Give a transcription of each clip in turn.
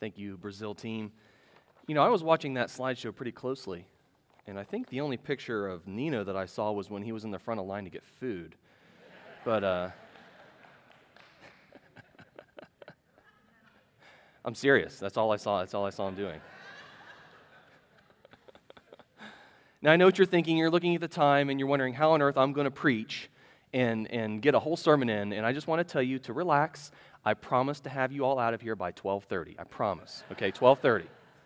Thank you, Brazil team. You know, I was watching that slideshow pretty closely, and I think the only picture of Nino that I saw was when he was in the front of line to get food. But I'm serious. That's all I saw. That's all I saw him doing. Now, I know what you're thinking. You're looking at the time, and you're wondering how on earth I'm going to preach and get a whole sermon in, and I just want to tell you to relax. I promise to have you all out of here by 12:30. I promise. Okay, 12:30.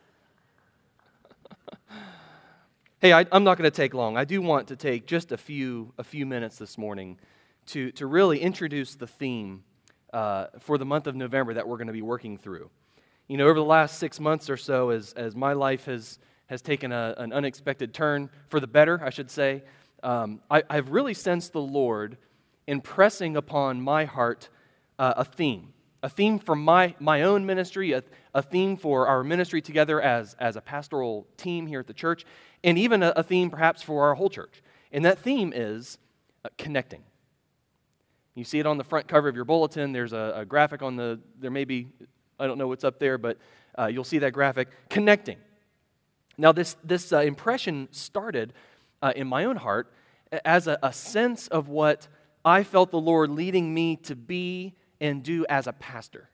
Hey, I'm not going to take long. I do want to take just a few minutes this morning to really introduce the theme for the month of November that we're going to be working through. You know, over the last 6 months or so, as my life has taken an unexpected turn for the better, I should say, I've really sensed the Lord impressing upon my heart a theme for my own ministry, a theme for our ministry together as a pastoral team here at the church, and even a theme perhaps for our whole church. And that theme is connecting. You see it on the front cover of your bulletin. There's a graphic there may be, I don't know what's up there, but you'll see that graphic, connecting. Now this impression started in my own heart as a sense of what I felt the Lord leading me to be and do as a pastor.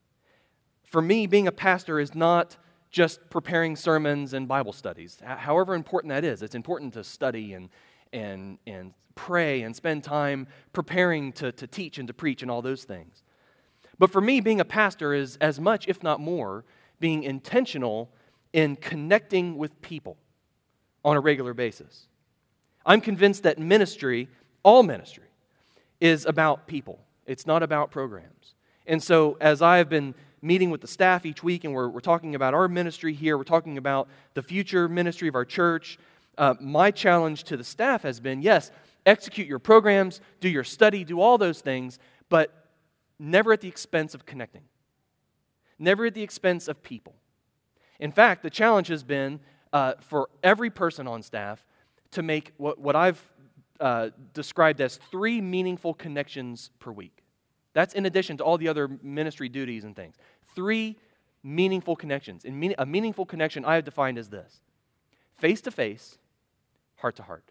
For me, being a pastor is not just preparing sermons and Bible studies. However important that is, it's important to study and pray and spend time preparing to teach and to preach and all those things. But for me, being a pastor is as much, if not more, being intentional in connecting with people on a regular basis. I'm convinced that ministry, all ministry, is about people. It's not about programs. And so as I have been meeting with the staff each week and we're talking about our ministry here, we're talking about the future ministry of our church, my challenge to the staff has been, yes, execute your programs, do your study, do all those things, but never at the expense of connecting. Never at the expense of people. In fact, the challenge has been for every person on staff to make what I've described as 3 meaningful connections per week. That's in addition to all the other ministry duties and things. 3 meaningful connections. And a meaningful connection I have defined as this: face-to-face, heart-to-heart.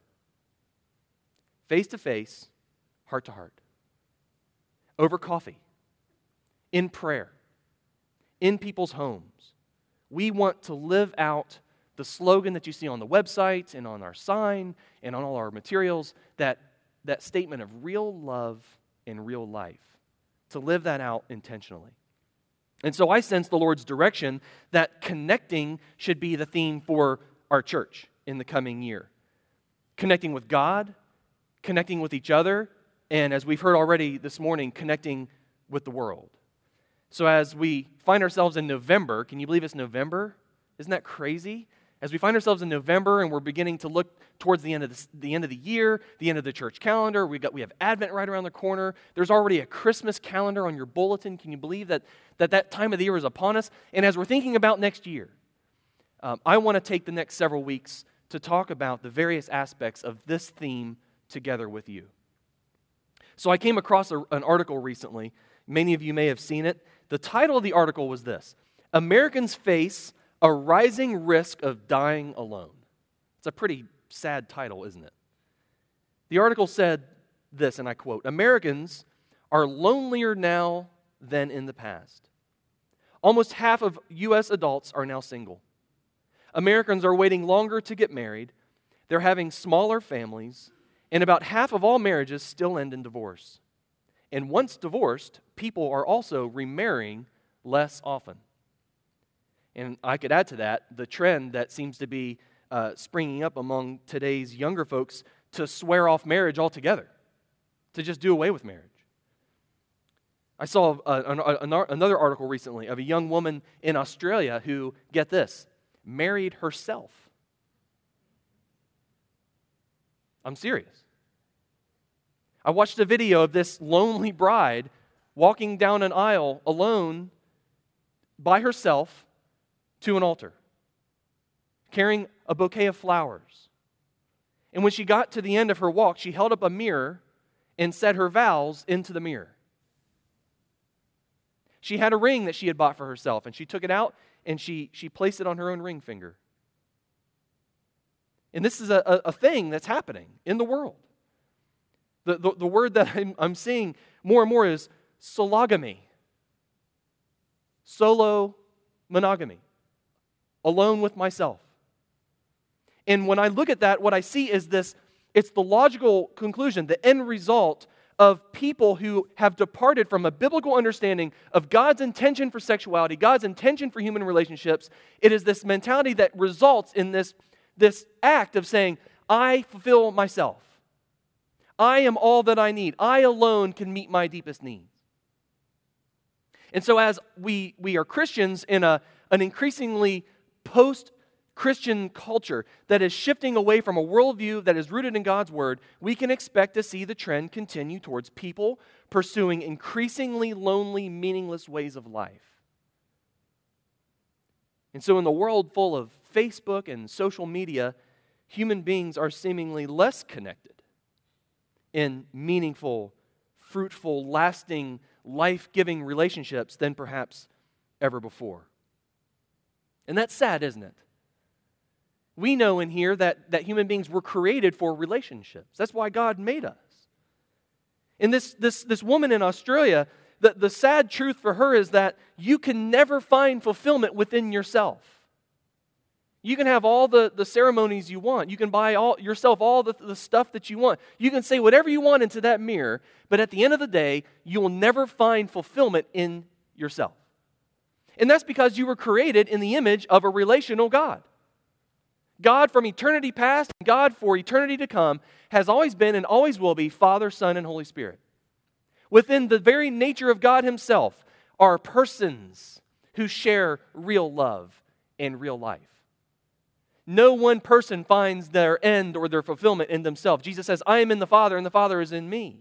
Face-to-face, heart-to-heart. Over coffee, in prayer, in people's homes. We want to live out the slogan that you see on the website and on our sign and on all our materials, that statement of real love and real life, to live that out intentionally. And so I sense the Lord's direction that connecting should be the theme for our church in the coming year. Connecting with God, connecting with each other, and as we've heard already this morning, connecting with the world. So as we find ourselves in November, can you believe it's November? Isn't that crazy? As we find ourselves in November and we're beginning to look towards the end of the year, the end of the church calendar, we have Advent right around the corner. There's already a Christmas calendar on your bulletin. Can you believe that time of the year is upon us? And as we're thinking about next year, I want to take the next several weeks to talk about the various aspects of this theme together with you. So I came across an article recently. Many of you may have seen it. The title of the article was this: Americans Face a Rising Risk of Dying Alone. It's a pretty sad title, isn't it? The article said this, and I quote, Americans are lonelier now than in the past. Almost half of U.S. adults are now single. Americans are waiting longer to get married. They're having smaller families, and about half of all marriages still end in divorce. And once divorced, people are also remarrying less often. And I could add to that the trend that seems to be springing up among today's younger folks to swear off marriage altogether, to just do away with marriage. I saw another article recently of a young woman in Australia who, get this, married herself. I'm serious. I watched a video of this lonely bride walking down an aisle alone by herself to an altar, carrying a bouquet of flowers. And when she got to the end of her walk, she held up a mirror and said her vows into the mirror. She had a ring that she had bought for herself, and she took it out and she placed it on her own ring finger. And this is a thing that's happening in the world. The word that I'm seeing more and more is sologamy. Solo monogamy. Alone with myself. And when I look at that, what I see is this, it's the logical conclusion, the end result of people who have departed from a biblical understanding of God's intention for sexuality, God's intention for human relationships. It is this mentality that results in this act of saying, I fulfill myself. I am all that I need. I alone can meet my deepest needs. And so as we are Christians in an increasingly post-Christian culture that is shifting away from a worldview that is rooted in God's Word, we can expect to see the trend continue towards people pursuing increasingly lonely, meaningless ways of life. And so in the world full of Facebook and social media, human beings are seemingly less connected in meaningful, fruitful, lasting, life-giving relationships than perhaps ever before. And that's sad, isn't it? We know in here that human beings were created for relationships. That's why God made us. And this woman in Australia, the sad truth for her is that you can never find fulfillment within yourself. You can have all the ceremonies you want. You can buy yourself all the stuff that you want. You can say whatever you want into that mirror, but at the end of the day, you will never find fulfillment in yourself. And that's because you were created in the image of a relational God. God from eternity past, and God for eternity to come, has always been and always will be Father, Son, and Holy Spirit. Within the very nature of God Himself are persons who share real love and real life. No one person finds their end or their fulfillment in themselves. Jesus says, I am in the Father, and the Father is in me.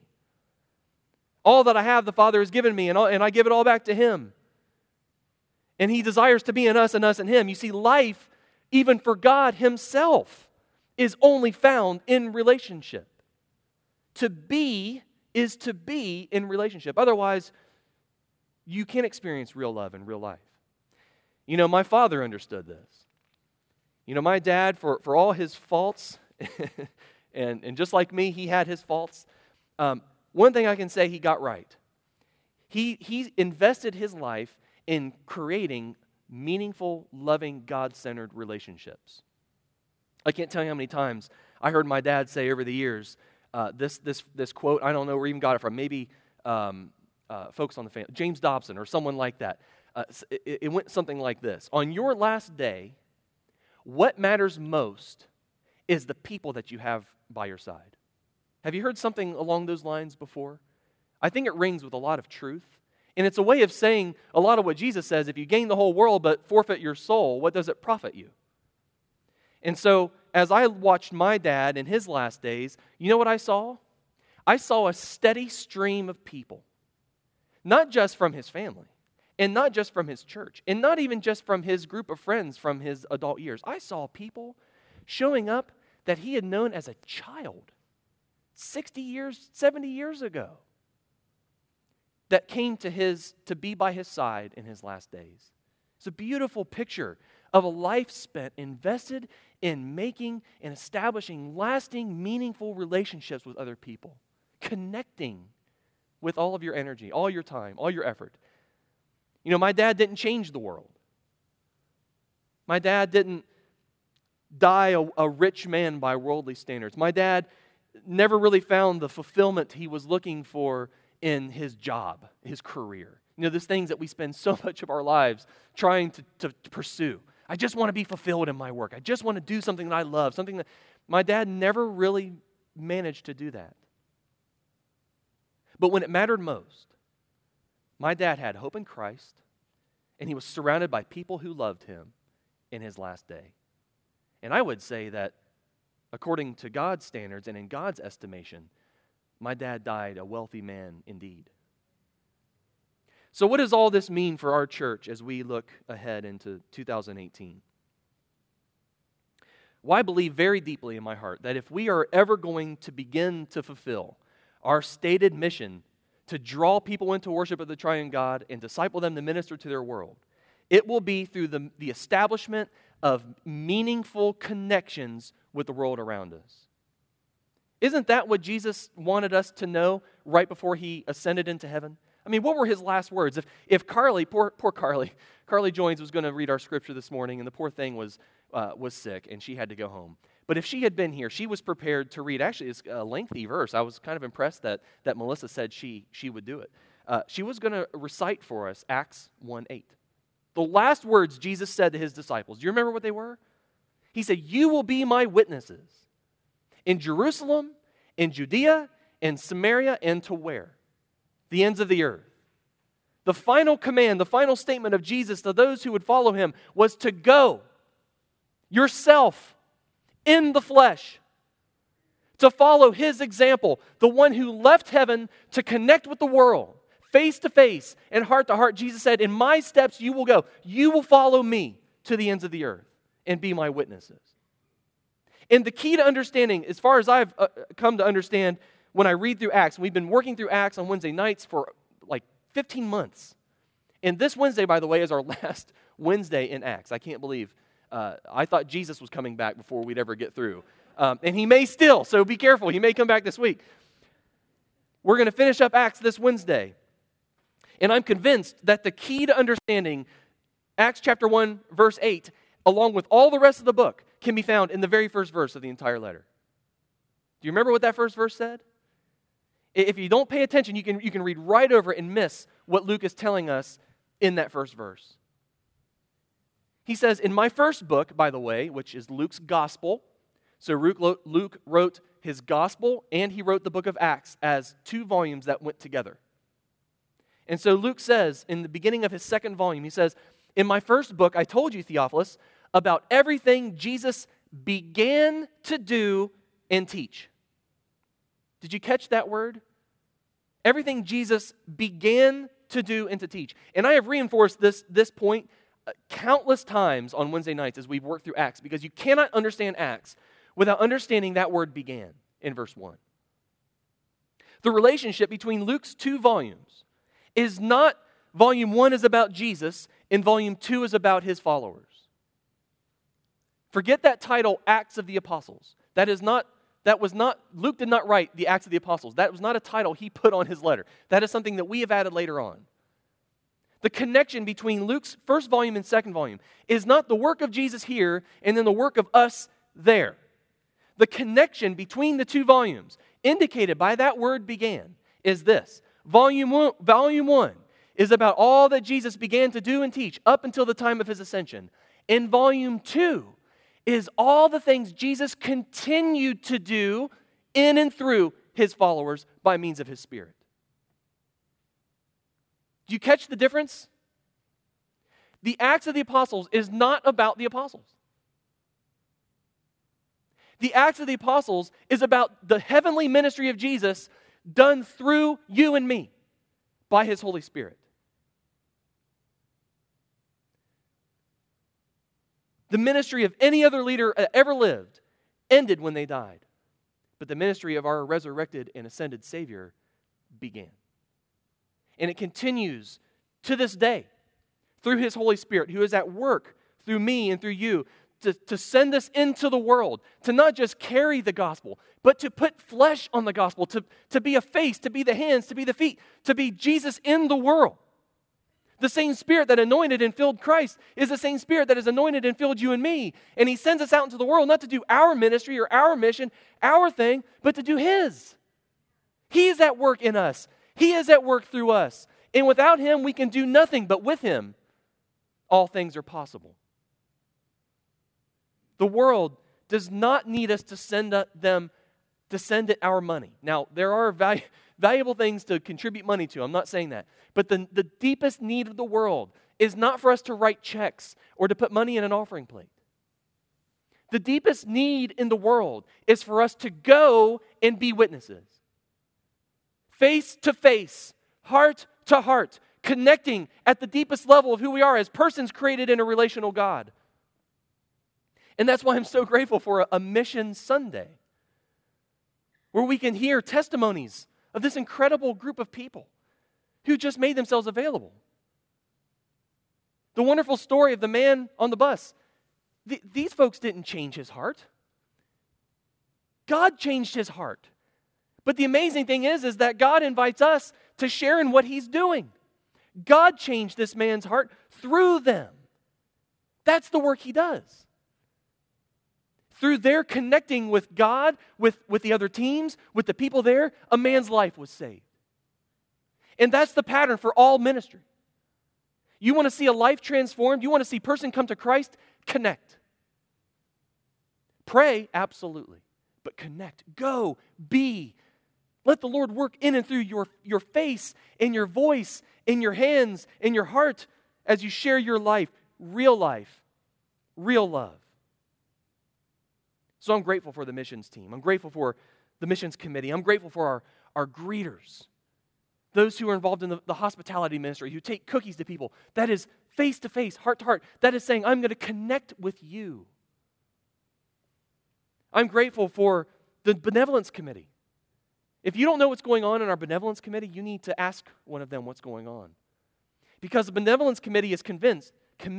All that I have, the Father has given me, and I give it all back to Him. And He desires to be in us and us in Him. You see, life, even for God Himself, is only found in relationship. To be is to be in relationship. Otherwise, you can't experience real love in real life. You know, my father understood this. You know, my dad, for all his faults, and just like me, he had his faults. One thing I can say he got right. He invested his life in creating meaningful, loving, God-centered relationships. I can't tell you how many times I heard my dad say over the years this quote. I don't know where he even got it from. Maybe folks on the family, James Dobson or someone like that. It went something like this: on your last day, what matters most is the people that you have by your side. Have you heard something along those lines before? I think it rings with a lot of truth. And it's a way of saying a lot of what Jesus says: if you gain the whole world but forfeit your soul, what does it profit you? And so, as I watched my dad in his last days, you know what I saw? I saw a steady stream of people. Not just from his family, and not just from his church, and not even just from his group of friends from his adult years. I saw people showing up that he had known as a child 60 years, 70 years ago, that came to be by his side in his last days. It's a beautiful picture of a life spent invested in making and establishing lasting, meaningful relationships with other people, connecting with all of your energy, all your time, all your effort. You know, my dad didn't change the world. My dad didn't die a rich man by worldly standards. My dad never really found the fulfillment he was looking for in his job, his career. You know, those things that we spend so much of our lives trying to pursue. I just want to be fulfilled in my work. I just want to do something that I love, something that my dad never really managed to do that. But when it mattered most, my dad had hope in Christ, and he was surrounded by people who loved him in his last day. And I would say that according to God's standards and in God's estimation, my dad died a wealthy man indeed. So what does all this mean for our church as we look ahead into 2018? Well, I believe very deeply in my heart that if we are ever going to begin to fulfill our stated mission to draw people into worship of the triune God and disciple them to minister to their world, it will be through the establishment of meaningful connections with the world around us. Isn't that what Jesus wanted us to know right before he ascended into heaven? I mean, what were his last words? If Carly, poor Carly Joins was going to read our scripture this morning, and the poor thing was sick, and she had to go home. But if she had been here, she was prepared to read. Actually, it's a lengthy verse. I was kind of impressed that Melissa said she would do it. She was going to recite for us Acts 1:8. The last words Jesus said to his disciples. Do you remember what they were? He said, "You will be my witnesses in Jerusalem, in Judea, in Samaria, and to where? The ends of the earth." The final command, the final statement of Jesus to those who would follow him was to go yourself in the flesh, to follow his example, the one who left heaven to connect with the world, face to face and heart to heart. Jesus said, "In my steps you will go. You will follow me to the ends of the earth and be my witnesses." And the key to understanding, as far as I've come to understand when I read through Acts, and we've been working through Acts on Wednesday nights for like 15 months. And this Wednesday, by the way, is our last Wednesday in Acts. I can't believe. I thought Jesus was coming back before we'd ever get through. And he may still, so be careful. He may come back this week. We're going to finish up Acts this Wednesday. And I'm convinced that the key to understanding Acts chapter 1, verse 8, along with all the rest of the book, can be found in the very first verse of the entire letter. Do you remember what that first verse said? If you don't pay attention, you can read right over it and miss what Luke is telling us in that first verse. He says, in my first book, by the way, which is Luke's gospel, so Luke wrote his gospel and he wrote the book of Acts as 2 volumes that went together. And so Luke says in the beginning of his second volume, he says, in my first book, I told you, Theophilus, about everything Jesus began to do and teach. Did you catch that word? Everything Jesus began to do and to teach. And I have reinforced this point countless times on Wednesday nights as we've worked through Acts, because you cannot understand Acts without understanding that word began in verse 1. The relationship between Luke's 2 volumes is not volume 1 is about Jesus and volume 2 is about his followers. Forget that title, Acts of the Apostles. Luke did not write the Acts of the Apostles. That was not a title he put on his letter. That is something that we have added later on. The connection between Luke's first volume and second volume is not the work of Jesus here and then the work of us there. The connection between the 2 volumes, indicated by that word began, is this. Volume 1 is about all that Jesus began to do and teach up until the time of his ascension. And volume 2 is all the things Jesus continued to do in and through his followers by means of his Spirit. Do you catch the difference? The Acts of the Apostles is not about the apostles. The Acts of the Apostles is about the heavenly ministry of Jesus done through you and me by his Holy Spirit. The ministry of any other leader that ever lived ended when they died. But the ministry of our resurrected and ascended Savior began. And it continues to this day through his Holy Spirit, who is at work through me and through you to send us into the world, to not just carry the gospel, but to put flesh on the gospel, to be a face, to be the hands, to be the feet, to be Jesus in the world. The same Spirit that anointed and filled Christ is the same Spirit that has anointed and filled you and me. And he sends us out into the world not to do our ministry or our mission, our thing, but to do his. He is at work in us. He is at work through us. And without him, we can do nothing, but with him, all things are possible. The world does not need us to send it our money. Now, there are valuable things to contribute money to. I'm not saying that. But the deepest need of the world is not for us to write checks or to put money in an offering plate. The deepest need in the world is for us to go and be witnesses. Face to face, heart to heart, connecting at the deepest level of who we are as persons created in a relational God. And that's why I'm so grateful for a Mission Sunday, where we can hear testimonies of this incredible group of people who just made themselves available. The wonderful story of the man on the bus. These folks didn't change his heart. God changed his heart. But the amazing thing is that God invites us to share in what he's doing. God changed this man's heart through them. That's the work he does. Through their connecting with God, with the other teams, with the people there, a man's life was saved. And that's the pattern for all ministry. You want to see a life transformed? You want to see a person come to Christ? Connect. Pray, absolutely. But connect. Go. Be. Let the Lord work in and through your face, in your voice, in your hands, in your heart, as you share your life, real love. So I'm grateful for the missions team. I'm grateful for the missions committee. I'm grateful for our greeters, those who are involved in the hospitality ministry, who take cookies to people. That is face-to-face, heart-to-heart. That is saying, I'm going to connect with you. I'm grateful for the benevolence committee. If you don't know what's going on in our benevolence committee, you need to ask one of them what's going on. Because the benevolence committee is convinced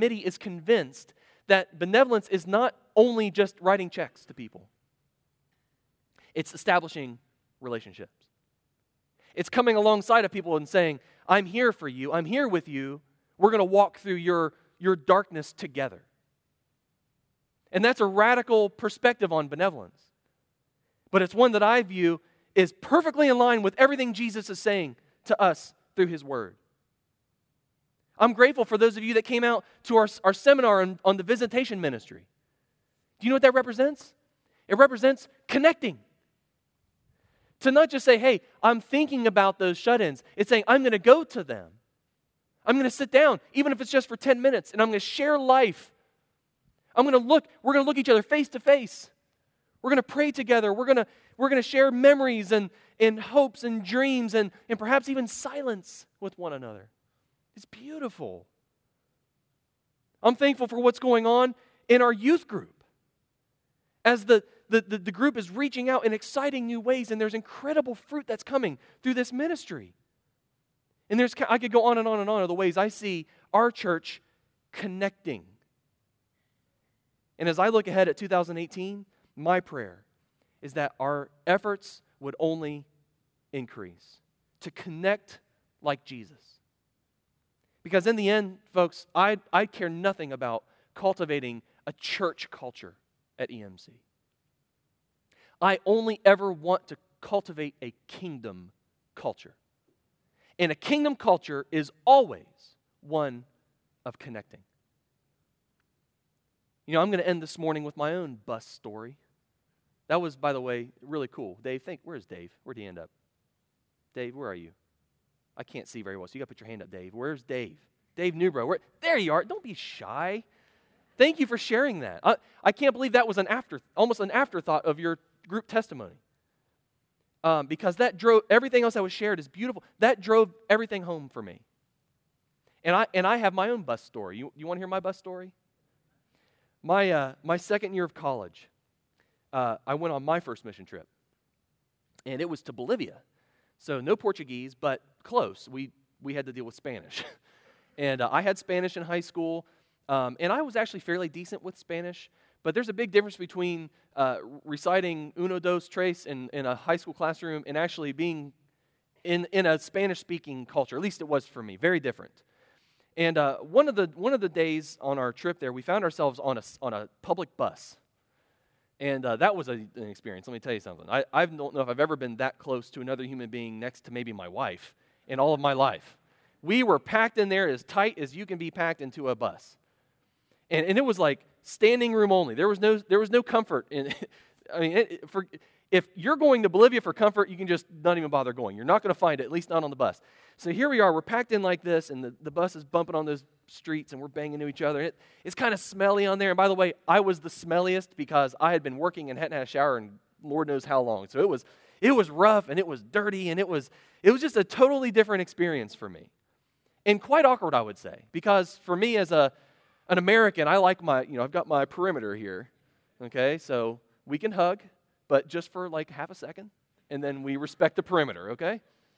that benevolence is not only just writing checks to people. It's establishing relationships. It's coming alongside of people and saying, I'm here for you, I'm here with you, we're going to walk through your darkness together. And that's a radical perspective on benevolence. But it's one that I view is perfectly in line with everything Jesus is saying to us through his word. I'm grateful for those of you that came out to our seminar on the visitation ministry. Do you know what that represents? It represents connecting. To not just say, hey, I'm thinking about those shut-ins. It's saying, I'm going to go to them. I'm going to sit down, even if it's just for 10 minutes, and I'm going to share life. We're going to look each other face to face. We're going to pray together. We're going to share memories and hopes and dreams and perhaps even silence with one another. It's beautiful. I'm thankful for what's going on in our youth group. As the group is reaching out in exciting new ways, and there's incredible fruit that's coming through this ministry. And I could go on and on and on of the ways I see our church connecting. And as I look ahead at 2018, my prayer is that our efforts would only increase to connect like Jesus. Because in the end, folks, I care nothing about cultivating a church culture at EMC. I only ever want to cultivate a kingdom culture. And a kingdom culture is always one of connecting. You know, I'm going to end this morning with my own bus story. That was, by the way, really cool. Dave, where's Dave? Where'd he end up? Dave, where are you? I can't see very well, so you got to put your hand up, Dave. Where's Dave? Dave Newbro. There you are. Don't be shy. Thank you for sharing that. I can't believe that was almost an afterthought of your group testimony. Because that drove, everything else that was shared is beautiful. That drove everything home for me. And I have my own bus story. You want to hear my bus story? My second year of college, I went on my first mission trip. And it was to Bolivia. So no Portuguese, but close. We had to deal with Spanish. And I had Spanish in high school. And I was actually fairly decent with Spanish. But there's a big difference between reciting uno, dos, tres in a high school classroom and actually being in a Spanish-speaking culture. At least it was for me. Very different. And one of the days on our trip there, we found ourselves on a public bus. And that was an experience. Let me tell you something. I don't know if I've ever been that close to another human being next to maybe my wife in all of my life. We were packed in there as tight as you can be packed into a bus. And it was like standing room only. There was no comfort in I mean, if you're going to Bolivia for comfort, you can just not even bother going. You're not going to find it, at least not on the bus. So here we are, we're packed in like this, and the bus is bumping on those streets, and we're banging into each other. It's kind of smelly on there. And by the way, I was the smelliest because I had been working and hadn't had a shower in Lord knows how long. So it was rough, and it was dirty, and it was just a totally different experience for me. And quite awkward, I would say, because for me as an American, I like I've got my perimeter here, okay? So we can hug, but just for like half a second, and then we respect the perimeter, okay?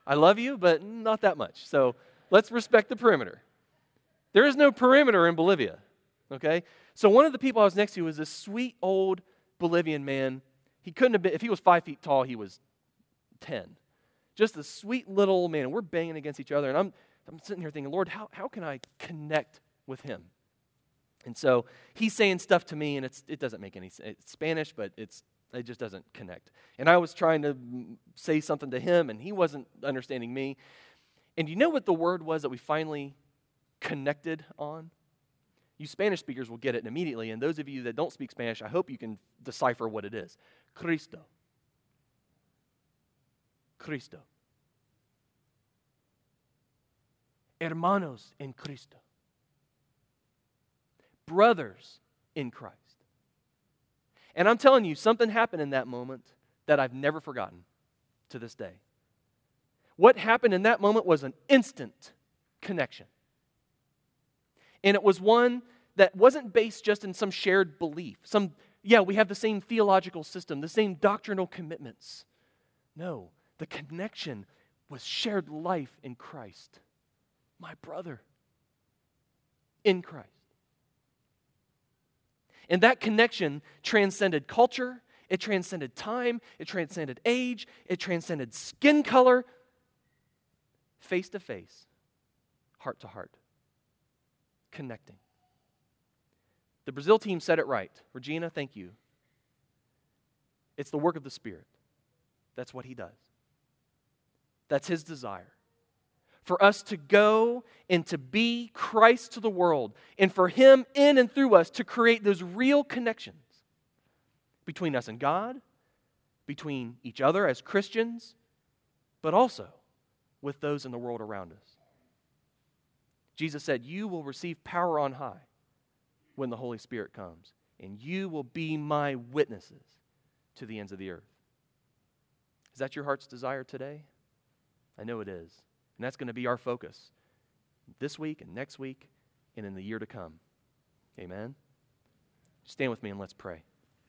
I love you, but not that much. So let's respect the perimeter. There is no perimeter in Bolivia, okay? So one of the people I was next to was this sweet old Bolivian man. He couldn't have been, if he was 5 feet tall, he was 10. Just a sweet little old man. We're banging against each other, and I'm sitting here thinking, Lord, how can I connect with him? And so he's saying stuff to me, and it doesn't make any sense. It's Spanish, but it just doesn't connect. And I was trying to say something to him, and he wasn't understanding me. And you know what the word was that we finally connected on? You Spanish speakers will get it immediately, and those of you that don't speak Spanish, I hope you can decipher what it is. Cristo. Cristo. Hermanos en Cristo. Brothers in Christ. And I'm telling you, something happened in that moment that I've never forgotten to this day. What happened in that moment was an instant connection. And it was one that wasn't based just in some shared belief. We have the same theological system, the same doctrinal commitments. No, the connection was shared life in Christ. My brother in Christ. And that connection transcended culture, it transcended time, it transcended age, it transcended skin color, face to face, heart to heart, connecting. The Brazil team said it right. Regina, thank you. It's the work of the Spirit. That's what He does. That's His desire. For us to go and to be Christ to the world, and for Him in and through us to create those real connections between us and God, between each other as Christians, but also with those in the world around us. Jesus said, "You will receive power on high when the Holy Spirit comes, and you will be my witnesses to the ends of the earth." Is that your heart's desire today? I know it is. And that's going to be our focus this week and next week and in the year to come. Amen? Stand with me and let's pray.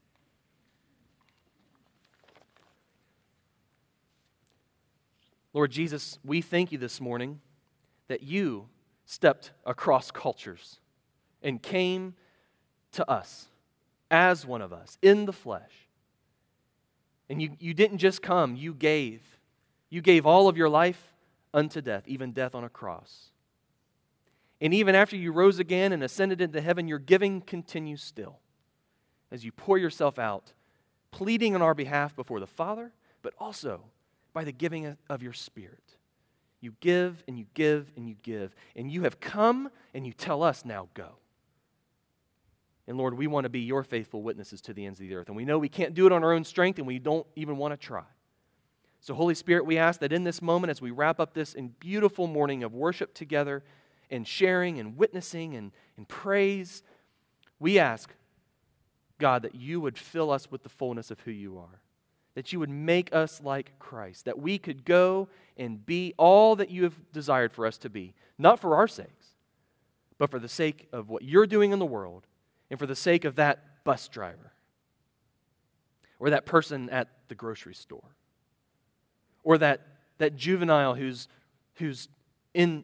Lord Jesus, we thank you this morning that you stepped across cultures and came to us as one of us in the flesh. And you didn't just come, you gave. You gave all of your life unto death, even death on a cross. And even after you rose again and ascended into heaven, your giving continues still as you pour yourself out, pleading on our behalf before the Father, but also by the giving of your Spirit. You give and you give and you give, and you have come and you tell us, now go. And Lord, we want to be your faithful witnesses to the ends of the earth. And we know we can't do it on our own strength, and we don't even want to try. So Holy Spirit, we ask that in this moment, as we wrap up this beautiful morning of worship together and sharing and witnessing and praise, we ask, God, that you would fill us with the fullness of who you are, that you would make us like Christ, that we could go and be all that you have desired for us to be, not for our sakes, but for the sake of what you're doing in the world and for the sake of that bus driver or that person at the grocery store. Or that juvenile who's in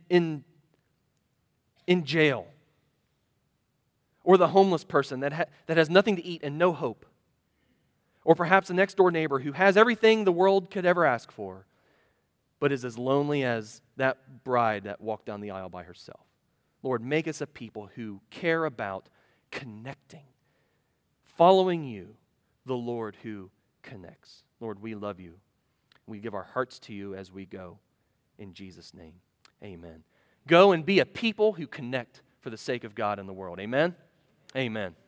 jail. Or the homeless person that has nothing to eat and no hope. Or perhaps a next door neighbor who has everything the world could ever ask for, but is as lonely as that bride that walked down the aisle by herself. Lord, make us a people who care about connecting, following you, the Lord who connects. Lord, we love you. We give our hearts to you as we go. In Jesus' name, amen. Go and be a people who connect for the sake of God and the world. Amen? Amen.